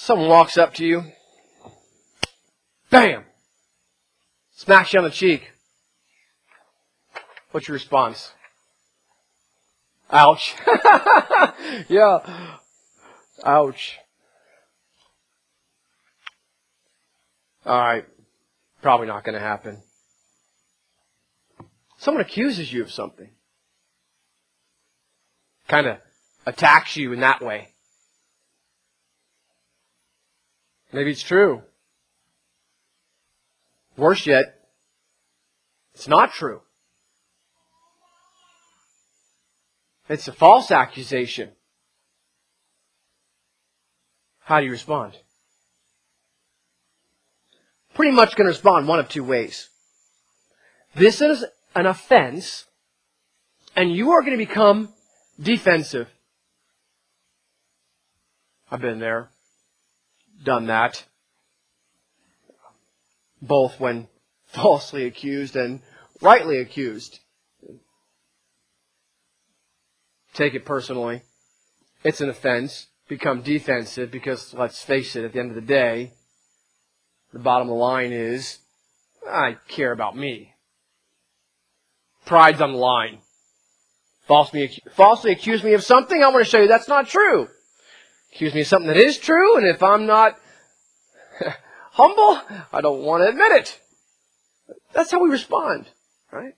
Someone walks up to you, bam, smacks you on the cheek. What's your response? Ouch. Yeah. Ouch. Alright. Probably not going to happen. Someone accuses you of something. Kind of attacks you in that way. Maybe it's true. Worse yet, it's not true. It's a false accusation. How do you respond? Pretty much going to respond one of two ways. This is an offense, and you are going to become defensive. I've been there, done that, both when falsely accused and rightly accused. Take it personally. It's an offense. Become defensive because, let's face it, at the end of the day, the bottom of the line is, I care about me. Pride's on the line. Falsely accuse me of something, I want to show you that's not true. Accuse me of something that is true, and if I'm not humble, I don't want to admit it. That's how we respond, right?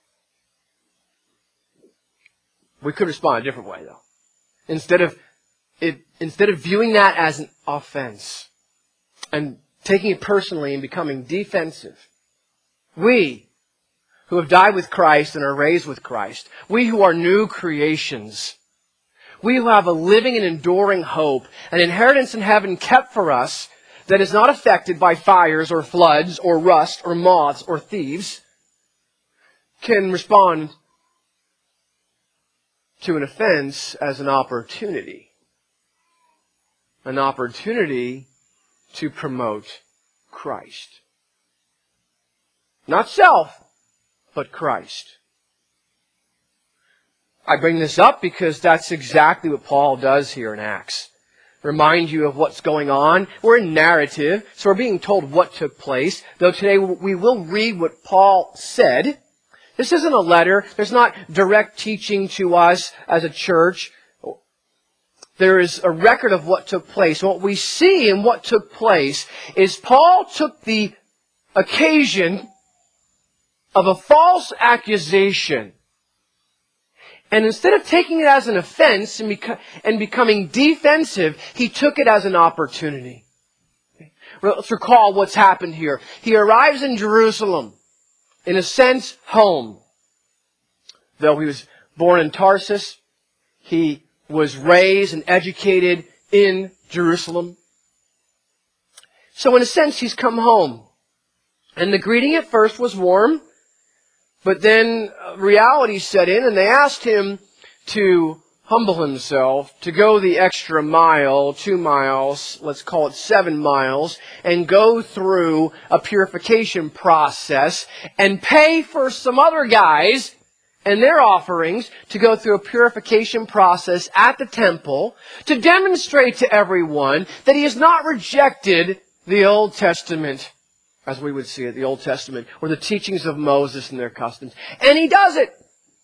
We could respond a different way, though. Instead of viewing that as an offense and taking it personally and becoming defensive, we who have died with Christ and are raised with Christ, we who are new creations, we who have a living and enduring hope, an inheritance in heaven kept for us that is not affected by fires or floods or rust or moths or thieves, can respond to an offense as an opportunity. An opportunity to promote Christ. Not self, but Christ. I bring this up because that's exactly what Paul does here in Acts. Remind you of what's going on. We're in narrative, so we're being told what took place. Though today we will read what Paul said. This isn't a letter. There's not direct teaching to us as a church. There is a record of what took place. What we see in what took place is Paul took the occasion of a false accusation, and instead of taking it as an offense and becoming defensive, he took it as an opportunity. Let's recall what's happened here. He arrives in Jerusalem, in a sense, home. Though he was born in Tarsus, he was raised and educated in Jerusalem. So in a sense, he's come home. And the greeting at first was warm, but then reality set in, and they asked him to humble himself, to go the extra mile, 2 miles, let's call it 7 miles, and go through a purification process and pay for some other guys and their offerings to go through a purification process at the temple to demonstrate to everyone that he has not rejected the Old Testament, as we would see it, the Old Testament, or the teachings of Moses and their customs. And he does it.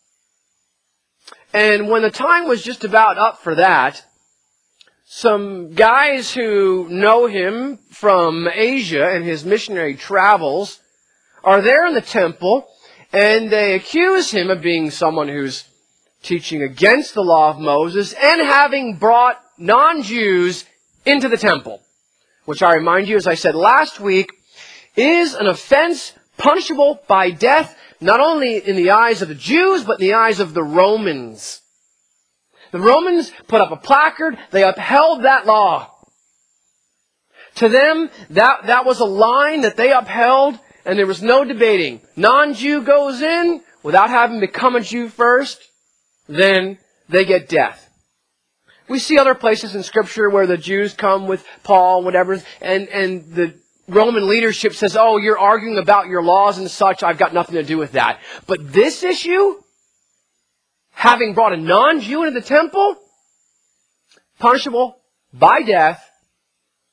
And when the time was just about up for that, some guys who know him from Asia and his missionary travels are there in the temple, and they accuse him of being someone who's teaching against the law of Moses and having brought non-Jews into the temple. Which I remind you, as I said last week, is an offense punishable by death, not only in the eyes of the Jews, but in the eyes of the Romans. The Romans put up a placard. They upheld that law. To them, that was a line that they upheld, and there was no debating. Non-Jew goes in without having become a Jew first, then they get death. We see other places in Scripture where the Jews come with Paul, whatever, and the Roman leadership says, oh, you're arguing about your laws and such, I've got nothing to do with that. But this issue, having brought a non-Jew into the temple, punishable by death,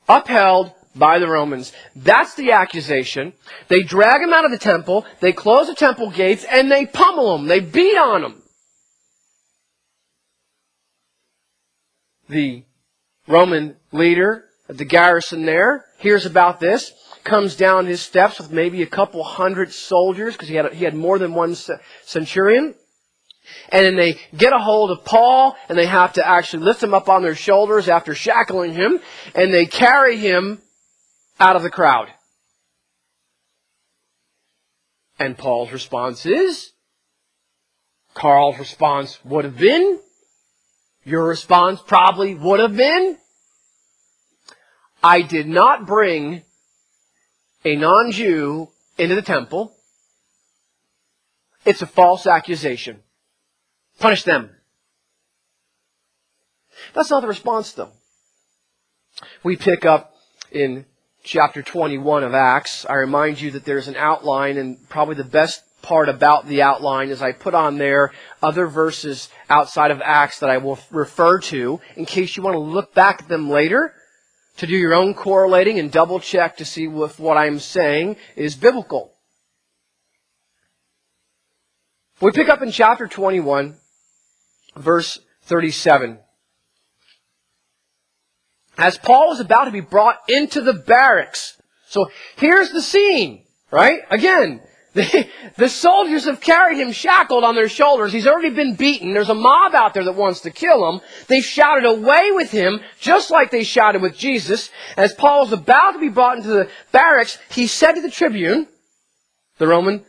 upheld by the Romans. That's the accusation. They drag him out of the temple, they close the temple gates, and they pummel him. They beat on him. The Roman leader at the garrison there hears about this, comes down his steps with maybe a couple hundred soldiers, because he had more than one centurion. And then they get a hold of Paul, and they have to actually lift him up on their shoulders after shackling him, and they carry him out of the crowd. And Paul's response is, Carl's response would have been, your response probably would have been, I did not bring a non-Jew into the temple. It's a false accusation. Punish them. That's not the response, though. We pick up in chapter 21 of Acts. I remind you that there's an outline, and probably the best part about the outline is I put on there other verses outside of Acts that I will refer to in case you want to look back at them later to do your own correlating and double check to see if what I'm saying is biblical. We pick up in chapter 21, verse 37. As Paul is about to be brought into the barracks. So here's the scene, right? Again, the soldiers have carried him shackled on their shoulders. He's already been beaten. There's a mob out there that wants to kill him. They shouted away with him, just like they shouted with Jesus. As Paul is about to be brought into the barracks, he said to the tribune, the Roman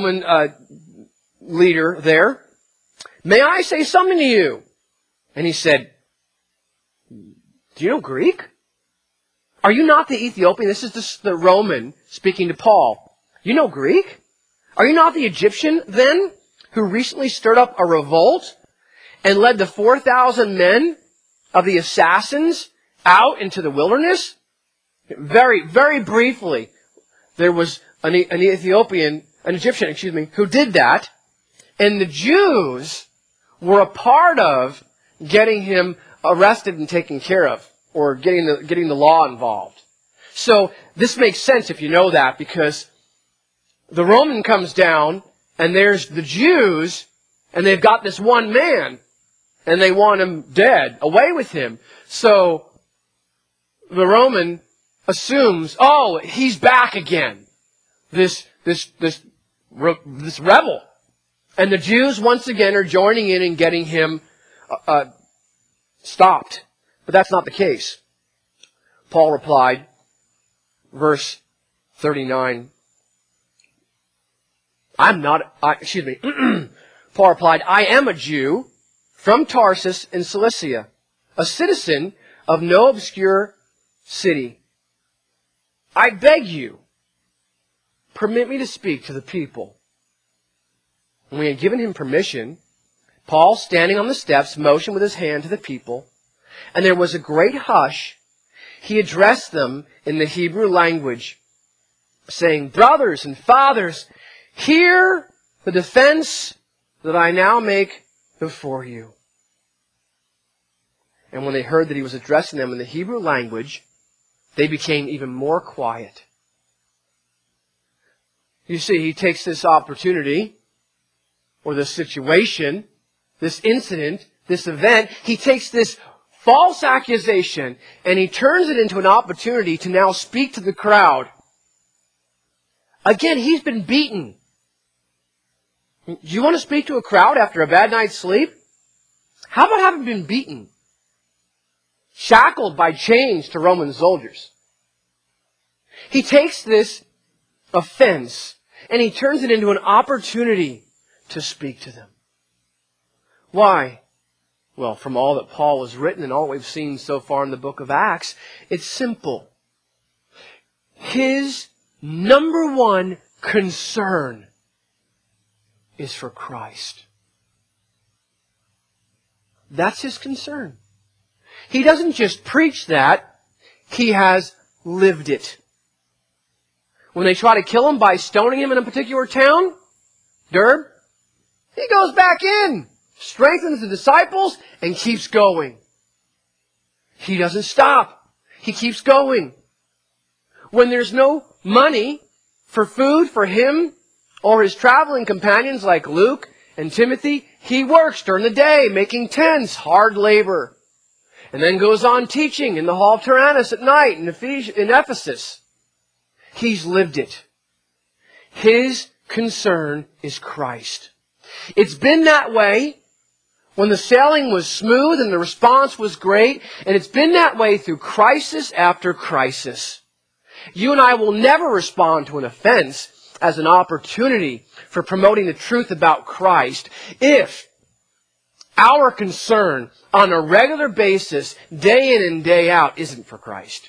leader there, may I say something to you? And he said, do you know Greek? Are you not the Ethiopian? This is the Roman speaking to Paul. You know Greek? Are you not the Egyptian then, who recently stirred up a revolt and led the 4,000 men of the assassins out into the wilderness? Very, very briefly, there was an Egyptian, who did that, and the Jews were a part of getting him arrested and taken care of, or getting the law involved. So this makes sense if you know that, because the Roman comes down, and there's the Jews, and they've got this one man, and they want him dead, away with him. So the Roman assumes, oh, he's back again, this rebel. And the Jews once again are joining in and getting him stopped. But that's not the case. Paul replied, verse 39, Paul replied, I am a Jew from Tarsus in Cilicia, a citizen of no obscure city. I beg you, permit me to speak to the people. When we had given him permission, Paul, standing on the steps, motioned with his hand to the people, and there was a great hush. He addressed them in the Hebrew language, saying, brothers and fathers, hear the defense that I now make before you. And when they heard that he was addressing them in the Hebrew language, they became even more quiet. You see, he takes this opportunity, or this situation, this incident, this event, he takes this false accusation and he turns it into an opportunity to now speak to the crowd. Again, he's been beaten. Do you want to speak to a crowd after a bad night's sleep? How about having been beaten? Shackled by chains to Roman soldiers. He takes this offense and he turns it into an opportunity to speak to them. Why? Well, from all that Paul has written and all we've seen so far in the book of Acts, it's simple. His number one concern is for Christ. That's his concern. He doesn't just preach that, he has lived it. When they try to kill him by stoning him in a particular town, Derb, he goes back in, strengthens the disciples, and keeps going. He doesn't stop. he keeps going. When there's no money for food for him or his traveling companions like Luke and Timothy, he works during the day, making tents, hard labor. And then goes on teaching in the hall of Tyrannus at night in Ephesus. He's lived it. His concern is Christ. It's been that way when the sailing was smooth and the response was great, and it's been that way through crisis after crisis. You and I will never respond to an offense as an opportunity for promoting the truth about Christ if our concern on a regular basis, day in and day out, isn't for Christ.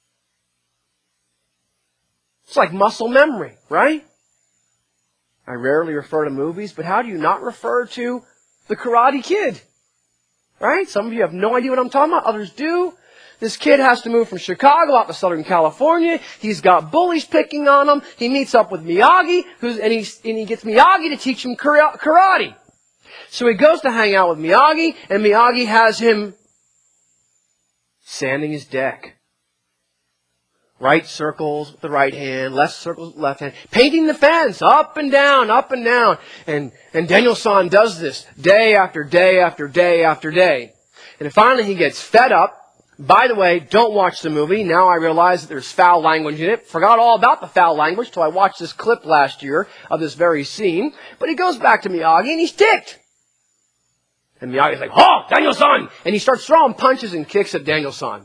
It's like muscle memory, right? I rarely refer to movies, but how do you not refer to The Karate Kid? Right? Some of you have no idea what I'm talking about. Others do. This kid has to move from Chicago out to Southern California. He's got bullies picking on him. He meets up with Miyagi, and he gets Miyagi to teach him karate. So he goes to hang out with Miyagi, and Miyagi has him sanding his deck. Right circles with the right hand, left circles with the left hand. Painting the fence, up and down, up and down. And Daniel-san does this day after day after day after day. And finally he gets fed up. By the way, don't watch the movie. Now I realize that there's foul language in it. Forgot all about the foul language till I watched this clip last year of this very scene. But he goes back to Miyagi and he's ticked. And Miyagi's like, "Oh, Daniel-san!" And he starts throwing punches and kicks at Daniel-san.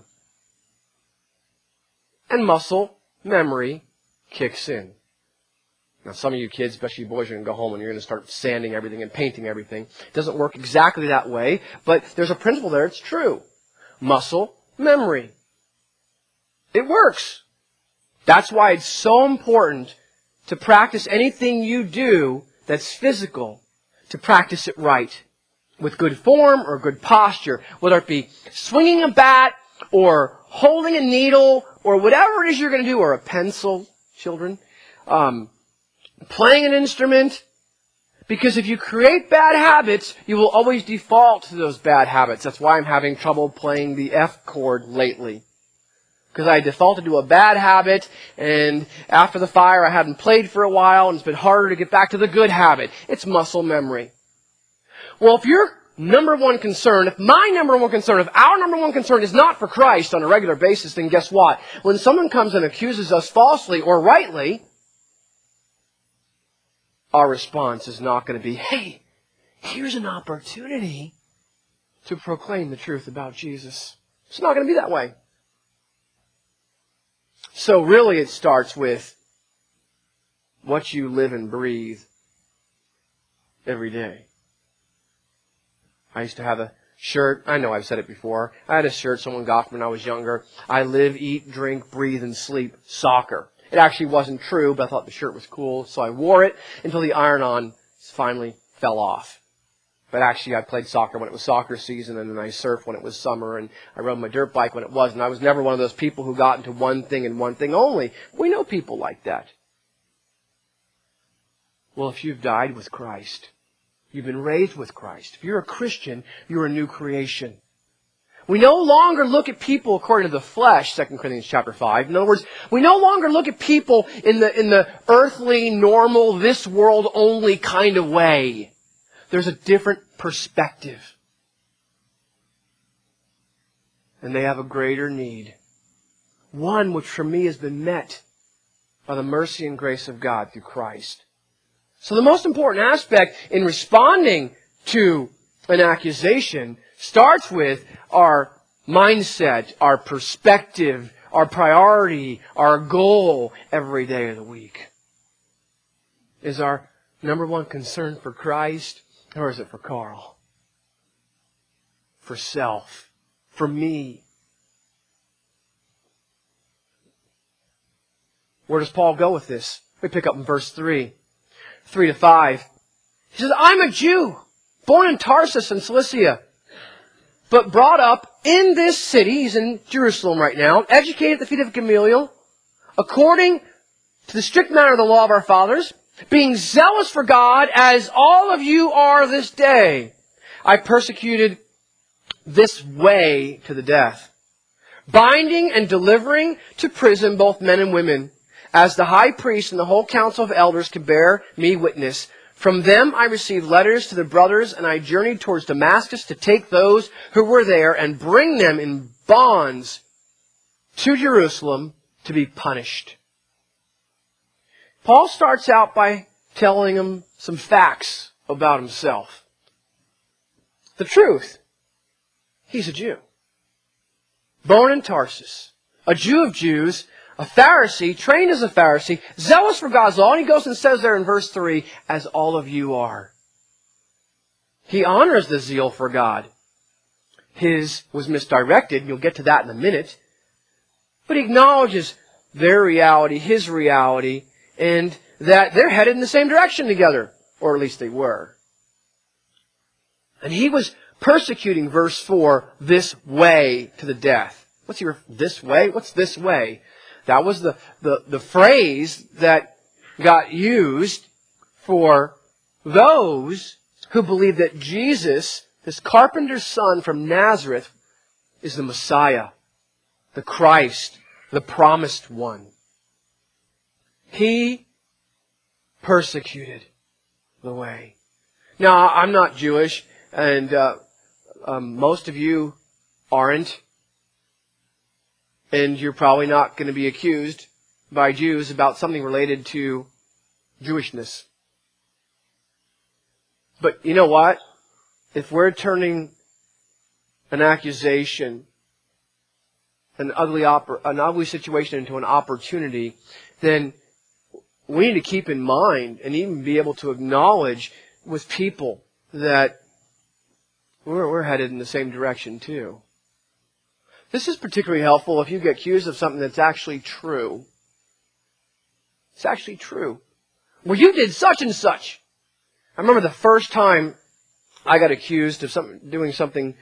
And muscle memory kicks in. Now some of you kids, especially boys, are going to go home and you're going to start sanding everything and painting everything. It doesn't work exactly that way, but there's a principle there. It's true. Muscle memory. It works. That's why it's so important to practice anything you do that's physical, to practice it right. With good form or good posture. Whether it be swinging a bat or holding a needle or whatever it is you're going to do, or a pencil, children. Playing an instrument. Because if you create bad habits, you will always default to those bad habits. That's why I'm having trouble playing the F chord lately. Because I defaulted to a bad habit, and after the fire I hadn't played for a while, and it's been harder to get back to the good habit. It's muscle memory. Well, if your number one concern, if my number one concern, if our number one concern is not for Christ on a regular basis, then guess what? When someone comes and accuses us falsely or rightly, our response is not going to be, "Hey, here's an opportunity to proclaim the truth about Jesus." It's not going to be that way. So really it starts with what you live and breathe every day. I used to have a shirt. I know I've said it before. I had a shirt someone got when I was younger. I live, eat, drink, breathe, and sleep soccer. It actually wasn't true, but I thought the shirt was cool, so I wore it until the iron-on finally fell off. But actually, I played soccer when it was soccer season, and then I surfed when it was summer, and I rode my dirt bike when it was, and I was never one of those people who got into one thing and one thing only. We know people like that. Well, if you've died with Christ, you've been raised with Christ. If you're a Christian, you're a new creation. We no longer look at people according to the flesh, 2 Corinthians chapter 5. In other words, we no longer look at people in the earthly, normal, this world only kind of way. There's a different perspective. And they have a greater need. One which for me has been met by the mercy and grace of God through Christ. So the most important aspect in responding to an accusation starts with our mindset, our perspective, our priority, our goal every day of the week. Is our number one concern for Christ, or is it for Carl? For self? For me? Where does Paul go with this? We pick up in verse 3. 3-5. He says, "I'm a Jew, born in Tarsus in Cilicia, but brought up in this city," he's in Jerusalem right now, "educated at the feet of Gamaliel, according to the strict manner of the law of our fathers, being zealous for God, as all of you are this day. I persecuted this way to the death. binding and delivering to prison both men and women, as the high priest and the whole council of elders can bear me witness. From them I received letters to the brothers, and I journeyed towards Damascus to take those who were there and bring them in bonds to Jerusalem to be punished. Paul starts out by telling them some facts about himself. The truth. He's a Jew. Born in Tarsus. A Jew of Jews. A Pharisee. Trained as a Pharisee. Zealous for God's law. And he goes and says there in verse 3, as all of you are. He honors the zeal for God. His was misdirected. And you'll get to that in a minute. But he acknowledges their reality, his reality, and that they're headed in the same direction together. Or at least they were. And he was persecuting, verse 4, this way to the death. This way? What's this way? That was the phrase that got used for those who believed that Jesus, this carpenter's son from Nazareth, is the Messiah, the Christ, the promised one. He persecuted the way. Now, I'm not Jewish, and most of you aren't. And you're probably not going to be accused by Jews about something related to Jewishness. But you know what? If we're turning an accusation, an ugly situation into an opportunity, then we need to keep in mind and even be able to acknowledge with people that we're headed in the same direction too. This is particularly helpful if you get accused of something that's actually true. It's actually true. Well, you did such and such. I remember the first time I got accused of doing something,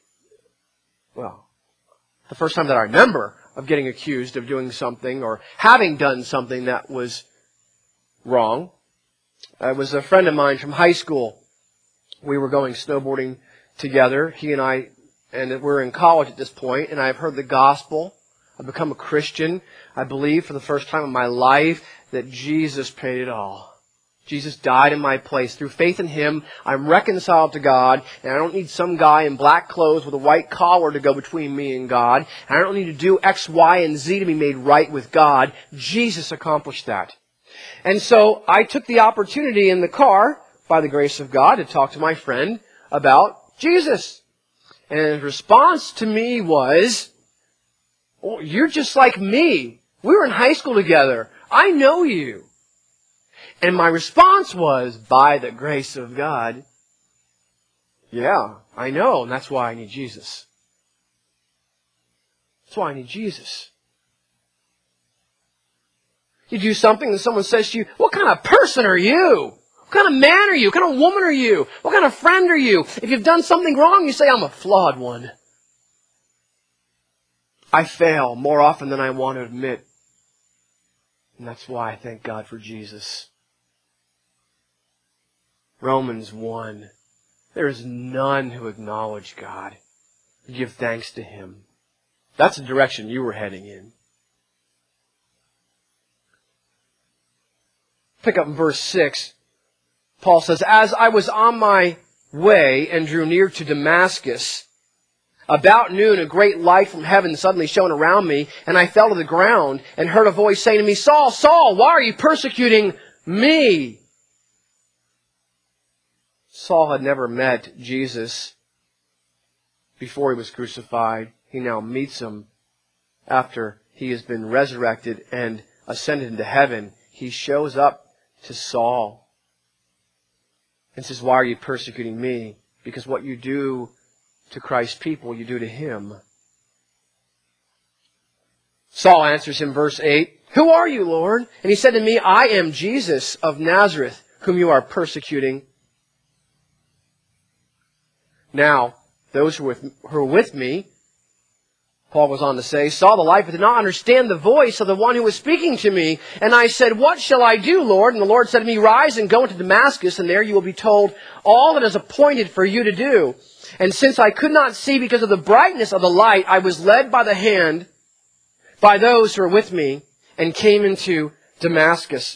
the first time that I remember of getting accused of doing something or having done something that was wrong. It was a friend of mine from high school. We were going snowboarding together, he and I, and we're in college at this point, and I've heard the gospel. I've become a Christian. I believe for the first time in my life that Jesus paid it all. Jesus died in my place. Through faith in Him, I'm reconciled to God, and I don't need some guy in black clothes with a white collar to go between me and God. And I don't need to do X, Y, and Z to be made right with God. Jesus accomplished that. And so I took the opportunity in the car, by the grace of God, to talk to my friend about Jesus. And his response to me was, "Oh, you're just like me. We were in high school together. I know you." And my response was, by the grace of God, yeah, I know, and that's why I need Jesus. That's why I need Jesus. You do something and someone says to you, "What kind of person are you? What kind of man are you? What kind of woman are you? What kind of friend are you?" If you've done something wrong, you say, "I'm a flawed one. I fail more often than I want to admit." And that's why I thank God for Jesus. Romans 1. There is none who acknowledge God, who give thanks to Him. That's the direction you were heading in. Pick up in verse 6. Paul says, "As I was on my way and drew near to Damascus, about noon a great light from heaven suddenly shone around me, and I fell to the ground and heard a voice saying to me, 'Saul, Saul, why are you persecuting me?'" Saul had never met Jesus before he was crucified. He now meets Him after He has been resurrected and ascended into heaven. He shows up to Saul and says, "Why are you persecuting me?" Because what you do to Christ's people, you do to Him. Saul answers him, verse 8, "Who are you, Lord?" And he said to me, "I am Jesus of Nazareth, whom you are persecuting." Now, those who were with me Paul goes on to say, saw the light, but did not understand the voice of the one who was speaking to me. And I said, what shall I do, Lord? And the Lord said to me, rise and go into Damascus, and there you will be told all that is appointed for you to do. And since I could not see because of the brightness of the light, I was led by the hand by those who were with me, and came into Damascus.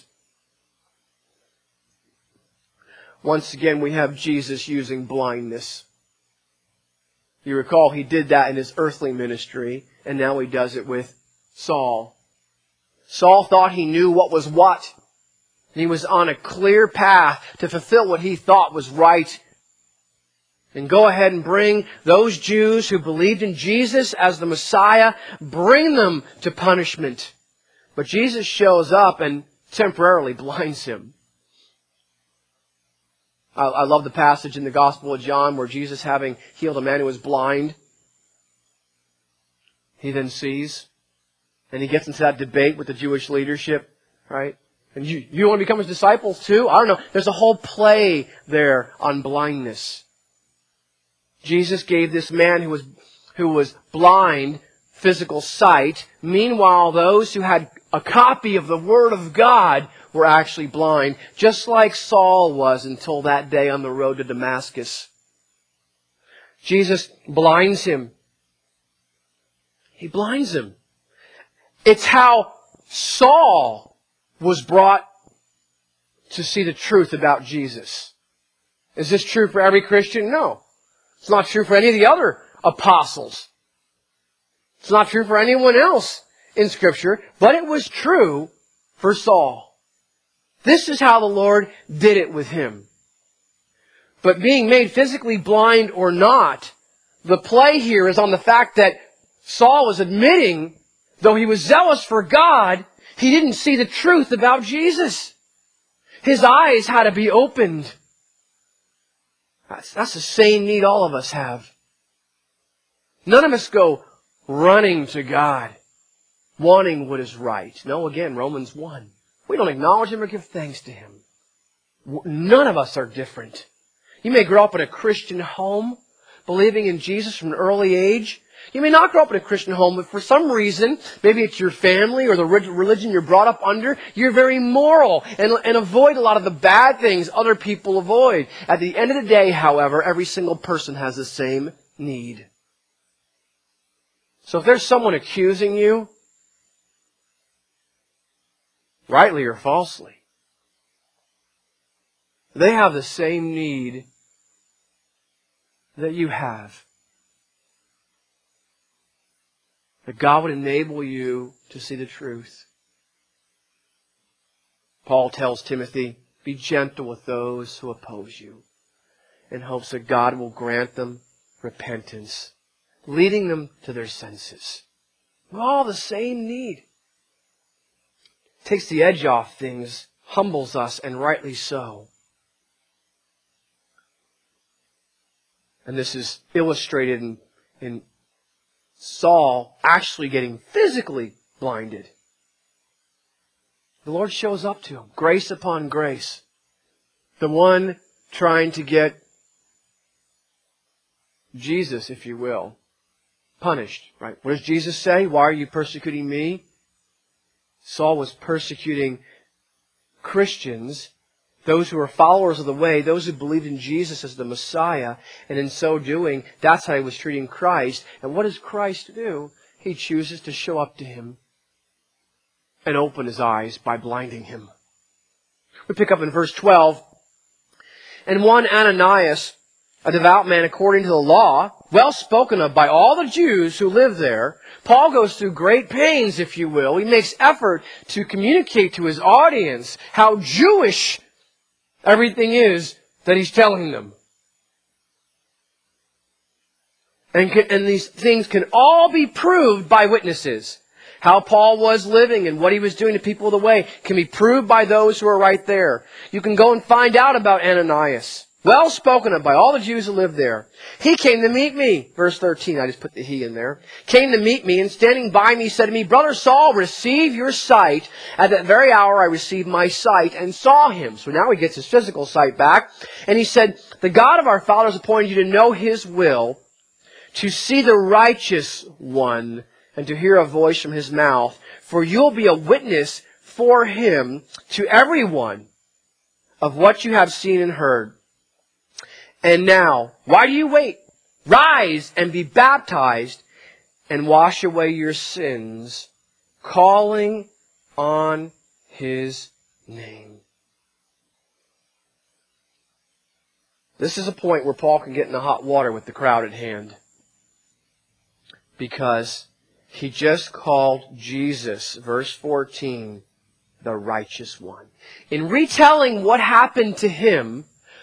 Once again, we have Jesus using blindness. You recall he did that in his earthly ministry, and now he does it with Saul. Saul thought he knew what was what. He was on a clear path to fulfill what he thought was right. And go ahead and bring those Jews who believed in Jesus as the Messiah, bring them to punishment. But Jesus shows up and temporarily blinds him. I love the passage in the Gospel of John where Jesus, having healed a man who was blind, he then sees. And he gets into that debate with the Jewish leadership, right? And you want to become his disciples too? I don't know. There's a whole play there on blindness. Jesus gave this man who was blind physical sight. Meanwhile, those who had a copy of the Word of God were actually blind, just like Saul was until that day on the road to Damascus. Jesus blinds him. He blinds him. It's how Saul was brought to see the truth about Jesus. Is this true for every Christian? No. It's not true for any of the other apostles. It's not true for anyone else in Scripture, but it was true for Saul. This is how the Lord did it with him. But being made physically blind or not, the play here is on the fact that Saul was admitting, though he was zealous for God, he didn't see the truth about Jesus. His eyes had to be opened. That's the same need all of us have. None of us go running to God, wanting what is right. No, again, Romans 1. We don't acknowledge Him or give thanks to Him. None of us are different. You may grow up in a Christian home, believing in Jesus from an early age. You may not grow up in a Christian home, but for some reason, maybe it's your family or the religion you're brought up under, you're very moral and avoid a lot of the bad things other people avoid. At the end of the day, however, every single person has the same need. So if there's someone accusing you, rightly or falsely, they have the same need that you have. That God would enable you to see the truth. Paul tells Timothy, be gentle with those who oppose you, in hopes that God will grant them repentance, leading them to their senses. We're all the same need. Takes the edge off things, humbles us, and rightly so. And this is illustrated in Saul actually getting physically blinded. The Lord shows up to him, grace upon grace. The one trying to get Jesus, if you will, punished. Right? What does Jesus say? Why are you persecuting me? Saul was persecuting Christians, those who were followers of the way, those who believed in Jesus as the Messiah, and in so doing, that's how he was treating Christ. And what does Christ do? He chooses to show up to him and open his eyes by blinding him. We pick up in verse 12. And one Ananias, a devout man according to the law, well spoken of by all the Jews who live there. Paul goes through great pains, if you will. He makes effort to communicate to his audience how Jewish everything is that he's telling them. And these things can all be proved by witnesses. How Paul was living and what he was doing to people of the way can be proved by those who are right there. You can go and find out about Ananias. Well spoken of by all the Jews who lived there. He came to meet me. Verse 13, I just put the he in there. Came to meet me, and standing by me said to me, Brother Saul, receive your sight. At that very hour I received my sight and saw him. So now he gets his physical sight back. And he said, the God of our fathers appointed you to know His will, to see the righteous one and to hear a voice from his mouth. For you'll be a witness for him to everyone of what you have seen and heard. And now, why do you wait? Rise and be baptized and wash away your sins, calling on his name. This is a point where Paul can get in the hot water with the crowd at hand, because he just called Jesus, verse 14, the righteous one. In retelling what happened to him,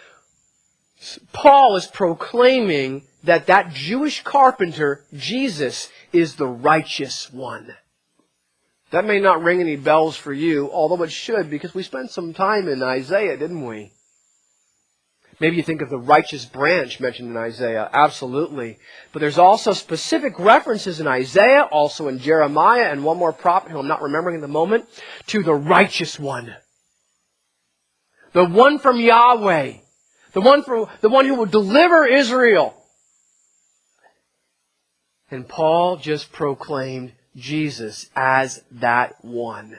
Paul is proclaiming that Jewish carpenter, Jesus, is the righteous one. That may not ring any bells for you, although it should, because we spent some time in Isaiah, didn't we? Maybe you think of the righteous branch mentioned in Isaiah. Absolutely. But there's also specific references in Isaiah, also in Jeremiah, and one more prophet who I'm not remembering at the moment, to the righteous one. The one from Yahweh. The one who will deliver Israel. And Paul just proclaimed Jesus as that one.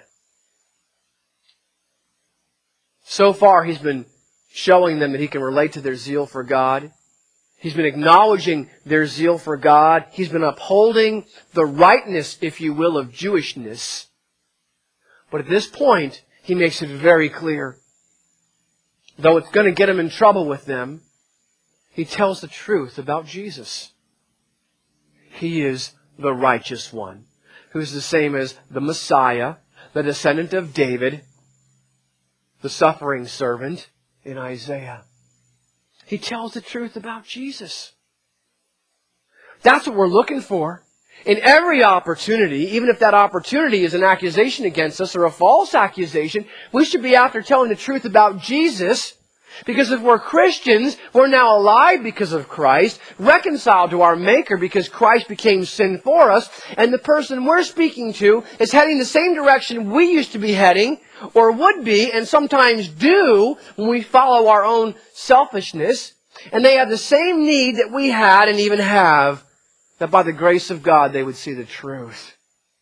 So far he's been showing them that he can relate to their zeal for God. He's been acknowledging their zeal for God. He's been upholding the rightness, if you will, of Jewishness. But at this point, he makes it very clear. Though it's going to get him in trouble with them, he tells the truth about Jesus. He is the righteous one, who is the same as the Messiah, the descendant of David, the suffering servant in Isaiah. He tells the truth about Jesus. That's what we're looking for. In every opportunity, even if that opportunity is an accusation against us or a false accusation, we should be after telling the truth about Jesus. Because if we're Christians, we're now alive because of Christ, reconciled to our Maker because Christ became sin for us, and the person we're speaking to is heading the same direction we used to be heading, or would be, and sometimes do, when we follow our own selfishness, and they have the same need that we had and even have, that by the grace of God they would see the truth.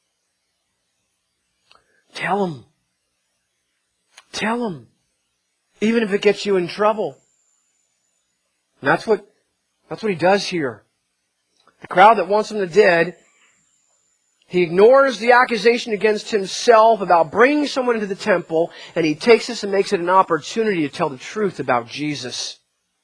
Tell them. Tell them. Even if it gets you in trouble. And that's what he does here. The crowd that wants him dead, he ignores the accusation against himself about bringing someone into the temple, and he takes this and makes it an opportunity to tell the truth about Jesus.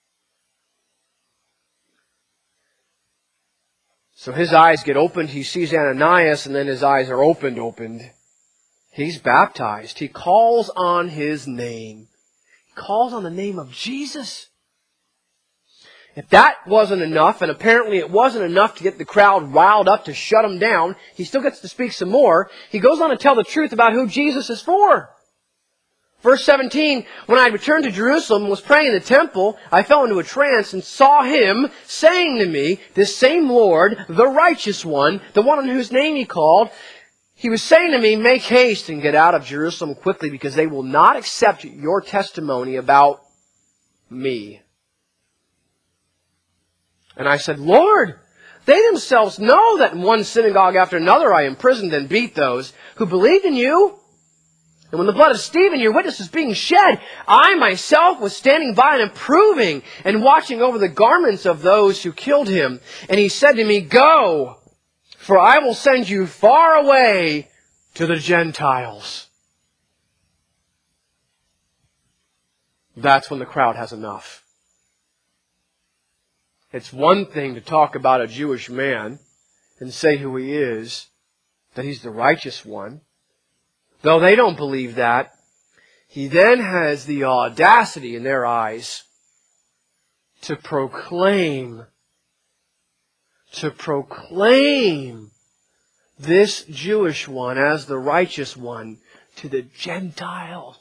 So his eyes get opened, he sees Ananias, and then his eyes are opened. He's baptized. He calls on his name. Calls on the name of Jesus. If that wasn't enough, and apparently it wasn't enough to get the crowd riled up to shut him down, he still gets to speak some more. He goes on to tell the truth about who Jesus is for. Verse 17, when I returned to Jerusalem and was praying in the temple, I fell into a trance and saw him saying to me, this same Lord, the righteous one, the one on whose name he called, he was saying to me, make haste and get out of Jerusalem quickly, because they will not accept your testimony about me. And I said, Lord, they themselves know that in one synagogue after another I imprisoned and beat those who believed in you. And when the blood of Stephen, your witness, was being shed, I myself was standing by and approving and watching over the garments of those who killed him. And he said to me, go, for I will send you far away to the Gentiles. That's when the crowd has enough. It's one thing to talk about a Jewish man and say who he is, that he's the righteous one. Though they don't believe that, he then has the audacity in their eyes to proclaim this Jewish one as the righteous one to the Gentiles.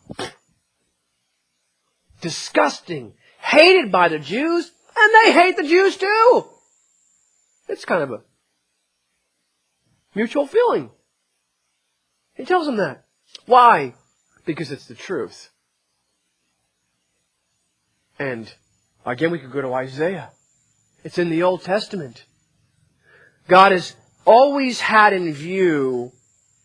Disgusting. Hated by the Jews, and they hate the Jews too. It's kind of a mutual feeling. He tells them that. Why? Because it's the truth. And again, we could go to Isaiah. It's in the Old Testament. God has always had in view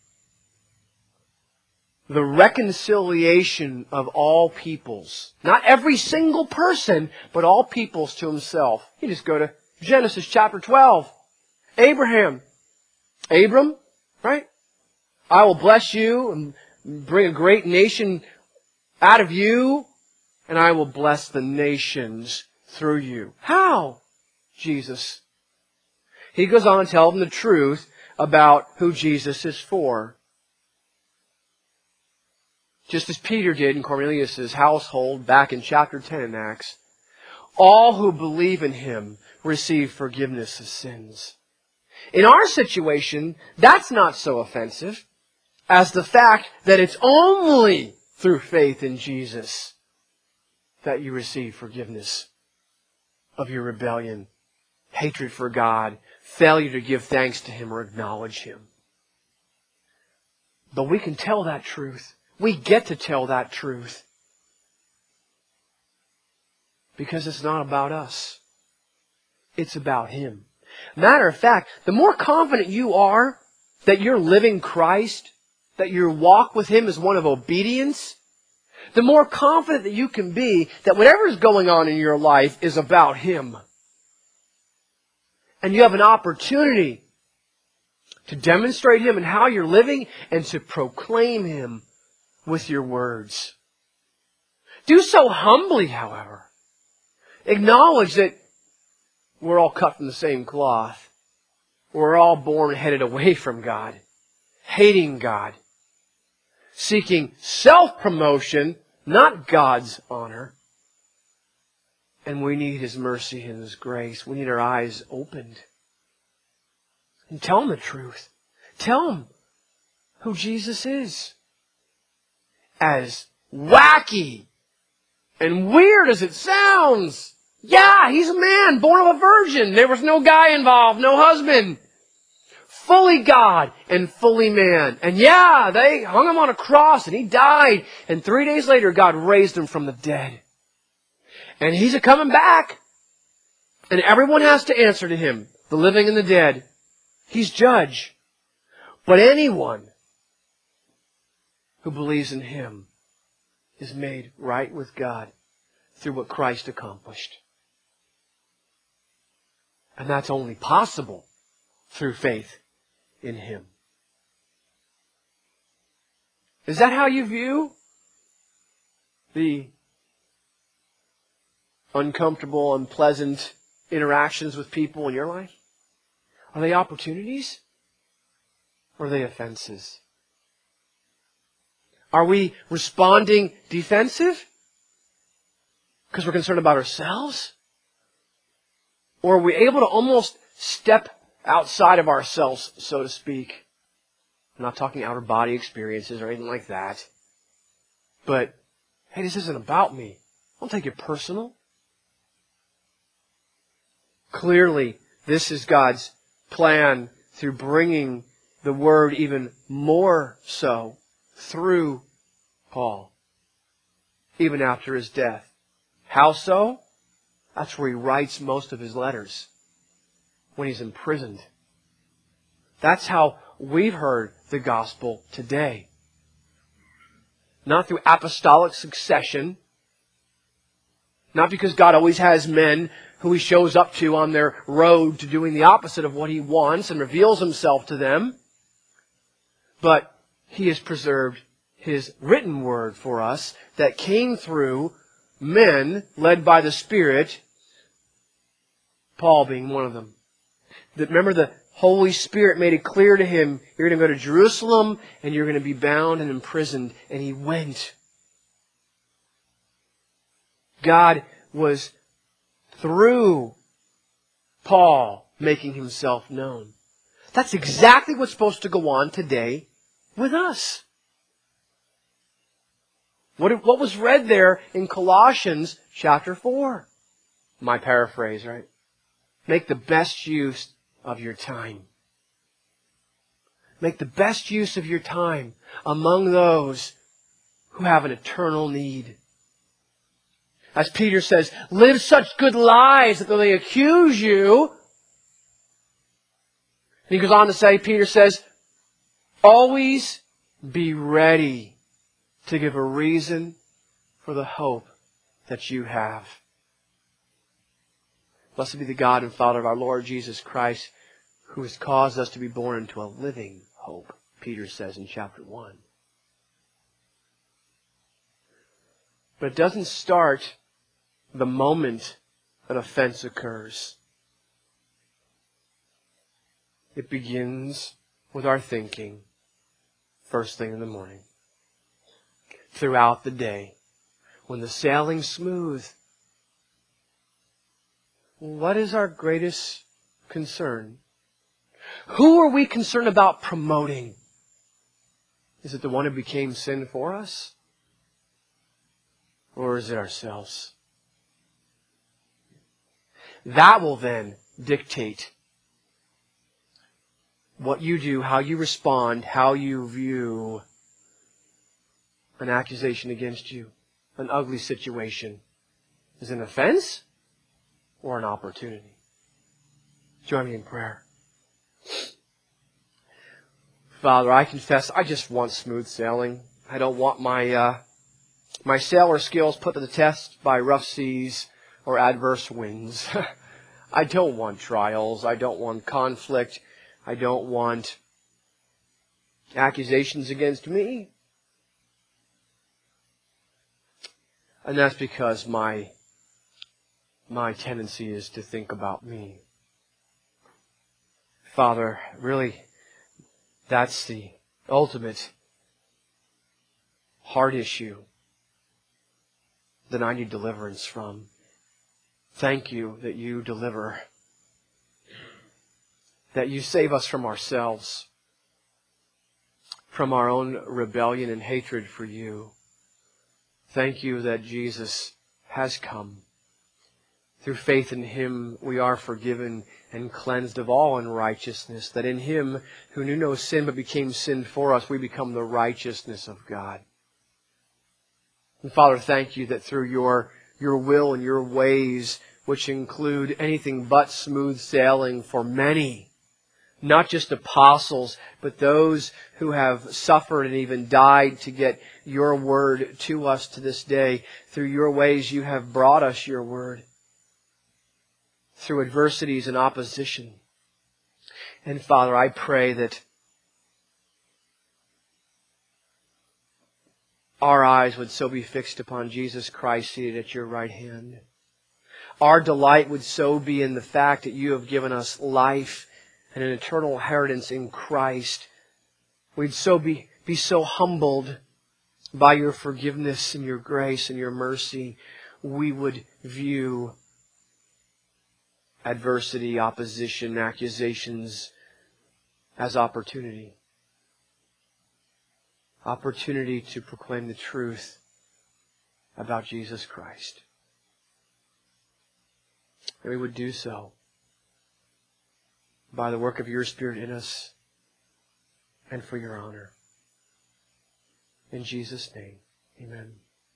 the reconciliation of all peoples. Not every single person, but all peoples to Himself. You just go to Genesis chapter 12. Abraham. Abram, right? I will bless you and bring a great nation out of you, and I will bless the nations through you. How? Jesus. He goes on to tell them the truth about who Jesus is for. Just as Peter did in Cornelius' household back in chapter 10 in Acts. All who believe in Him receive forgiveness of sins. In our situation, that's not so offensive as the fact that it's only through faith in Jesus that you receive forgiveness of your rebellion, hatred for God, failure to give thanks to Him or acknowledge Him. But we can tell that truth. We get to tell that truth. Because it's not about us. It's about Him. Matter of fact, the more confident you are that you're living Christ, that your walk with Him is one of obedience, the more confident that you can be that whatever is going on in your life is about Him. And you have an opportunity to demonstrate Him in how you're living and to proclaim Him with your words. Do so humbly, however. Acknowledge that we're all cut from the same cloth. We're all born headed away from God, hating God, seeking self-promotion, not God's honor. And we need His mercy and His grace. We need our eyes opened. And tell them the truth. Tell them who Jesus is. As wacky and weird as it sounds, yeah, He's a man born of a virgin. There was no guy involved, no husband. Fully God and fully man. And yeah, they hung Him on a cross and He died. And 3 days later, God raised Him from the dead. And He's a coming back. And everyone has to answer to Him, the living and the dead. He's judge. But anyone who believes in Him is made right with God through what Christ accomplished. And that's only possible through faith in Him. Is that how you view the uncomfortable, unpleasant interactions with people in your life? Are they opportunities? Or are they offenses? Are we responding defensive because we're concerned about ourselves? Or are we able to almost step outside of ourselves, so to speak? I'm not talking outer body experiences or anything like that. But, hey, this isn't about me. Don't take it personal. Clearly, this is God's plan through bringing the Word even more so through Paul, even after his death. How so? That's where he writes most of his letters, when he's imprisoned. That's how we've heard the gospel today. Not through apostolic succession, not because God always has men who He shows up to on their road to doing the opposite of what He wants and reveals Himself to them, but He has preserved His written Word for us that came through men led by the Spirit, Paul being one of them. Remember, the Holy Spirit made it clear to him, you're going to go to Jerusalem and you're going to be bound and imprisoned. And he went. God was through Paul making Himself known. That's exactly what's supposed to go on today with us. What was read there in Colossians chapter 4? My paraphrase, right? Make the best use of your time. Make the best use of your time among those who have an eternal need. As Peter says, live such good lives that though they accuse you, And he goes on to say, Peter says, always be ready to give a reason for the hope that you have. Blessed be the God and Father of our Lord Jesus Christ, who has caused us to be born into a living hope, Peter says in chapter 1. But it doesn't start the moment an offense occurs. It begins with our thinking first thing in the morning, throughout the day, when the sailing's smooth. What is our greatest concern? Who are we concerned about promoting? Is it the one who became sin for us? Or is it ourselves? That will then dictate what you do, how you respond, how you view an accusation against you, an ugly situation. Is it an offense or an opportunity? Join me in prayer. Father, I confess I just want smooth sailing. I don't want my sailor skills put to the test by rough seas or adverse winds. I don't want trials. I don't want conflict. I don't want accusations against me. And that's because my tendency is to think about me. Father, really, that's the ultimate heart issue that I need deliverance from. Thank you that you deliver, that you save us from ourselves, from our own rebellion and hatred for you. Thank you that Jesus has come. Through faith in Him, we are forgiven and cleansed of all unrighteousness, that in Him, who knew no sin but became sin for us, we become the righteousness of God. And Father, thank you that through your will and your ways, which include anything but smooth sailing for many, not just apostles, but those who have suffered and even died to get your word to us to this day. Through your ways, you have brought us your word. Through adversities and opposition. And Father, I pray that our eyes would so be fixed upon Jesus Christ seated at your right hand. Our delight would so be in the fact that you have given us life and an eternal inheritance in Christ. We'd so be so humbled by your forgiveness and your grace and your mercy. We would view adversity, opposition, accusations as opportunity. Opportunity to proclaim the truth about Jesus Christ. And we would do so by the work of your Spirit in us and for your honor. In Jesus' name, amen.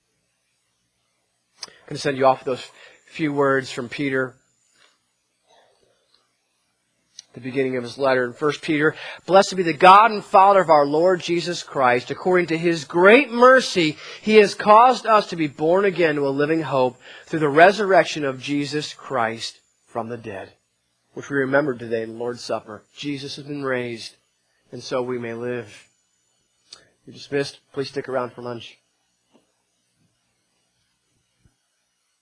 I'm going to send you off with those few words from Peter. The beginning of his letter in 1 Peter. Blessed be the God and Father of our Lord Jesus Christ. According to His great mercy, He has caused us to be born again to a living hope through the resurrection of Jesus Christ from the dead, which we remembered today in the Lord's Supper. Jesus has been raised, and so we may live. You're dismissed. Please stick around for lunch.